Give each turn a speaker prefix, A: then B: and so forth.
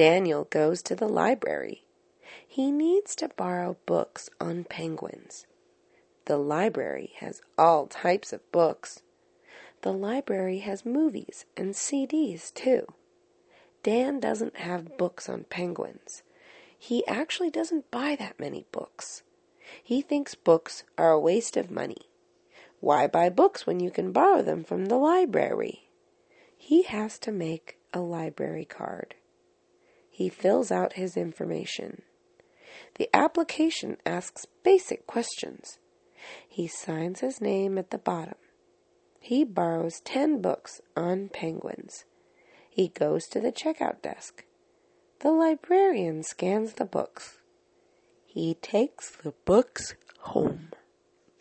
A: Daniel goes to the library. He needs to borrow books on penguins. The library has all types of books. The library has movies and CDs too. Dan doesn't have books on penguins. He actually doesn't buy that many books. He thinks books are a waste of money. Why buy books when you can borrow them from the library? He has to make a library card. He fills out his information. The application asks basic questions. He signs his name at the bottom. He borrows 10 books on penguins. He goes to the checkout desk. The librarian scans the books. He takes the books home.